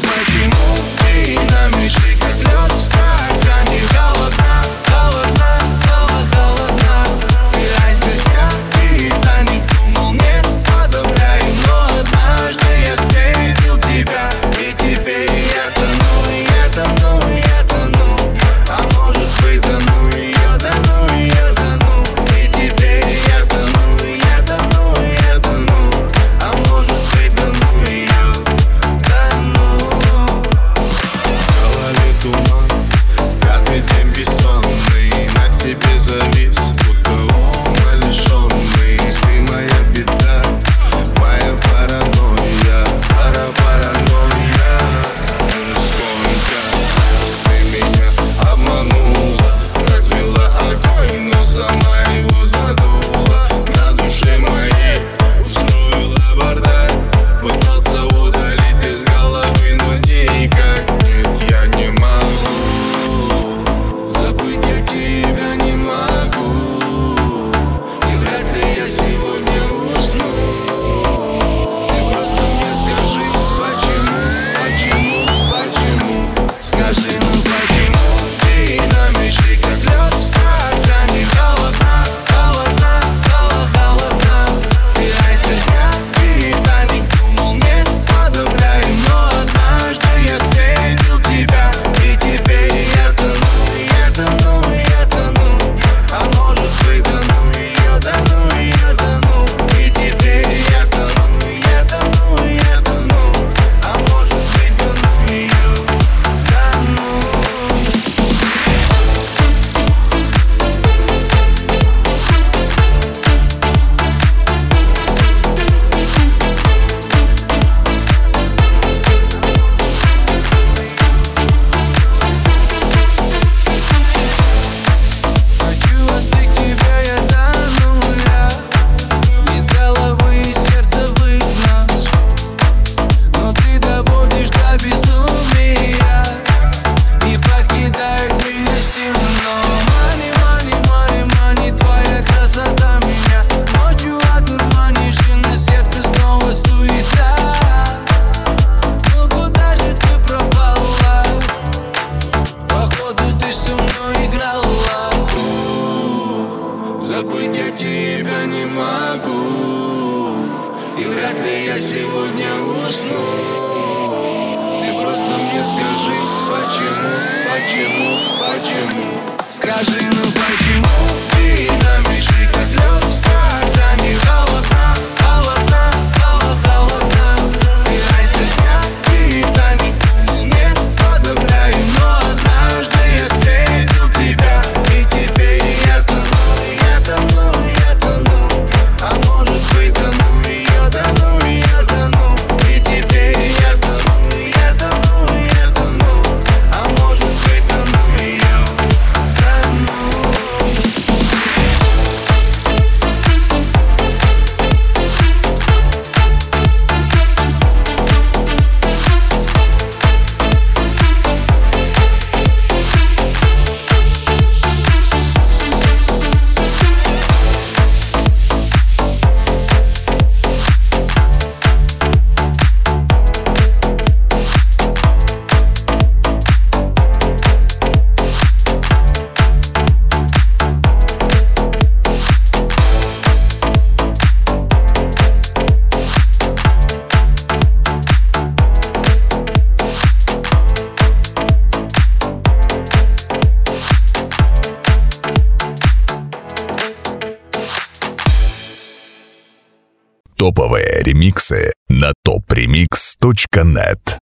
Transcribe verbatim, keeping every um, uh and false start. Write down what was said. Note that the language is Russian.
почему ты намешай, как лед в стакане? Холодна, холодна, холодна, холодна. Ты айсберг, я Титаник. Думал, не подобряю, но однажды я встретил тебя, и теперь я тону, я тону, я тону. А может быть, тону ее, тону ее, тону. И теперь я тону, я тону, я тону. А может быть, тону ее, тону. В голове туман, пятый день бессонный, на тебе завис, будто ума лишённый. Ты моя беда, моя паранойя, пара паранойя. Сколько раз ты меня обманула, развела огонь, но сама его задула. На душе моей устроила бардак, пытался удалить из головы, но никак. Нет, я не могу Забыть я тебя не могу, и вряд ли я сегодня усну. Ты просто мне скажи, почему, почему, почему. Скажи, ну почему ты намешай, как лед в стакане? Холодна, холодна, холодна, холодна. Ты айсберг, я Титаник. Думал, не подобряю, но однажды я встретил тебя, и теперь я тону, я тону, я тону. А может быть, тону ее, тону ее, тону. И теперь я тону, я тону, я тону. А может быть, тону ее, тону. Хочу остыть тебя, я тону, я. Из головы и сердца видно, но ты доводишь до безумия и покидает меня сильно. Мани, мани, мани, мани, твоя красота меня ночью одурманишь, и на сердце снова суета. Ну куда же ты пропала? Походу ты со мной играла. Забыть я тебя не могу, и вряд ли я сегодня усну. Ты просто мне скажи, почему, почему, почему. Скажи, ну почему ты намешай, как лед в стакане? Холодна, холодна, холодна, холодна. Ты айсберг, я Титаник. Думал, не подобряю, но однажды я встретил тебя, и теперь я тону, я тону, я тону. А может быть, тону ее, тону ее, тону. И теперь я тону, я тону, я тону. А может быть, тону ее, тону. Топовые ремиксы на топ ремикс точка нет.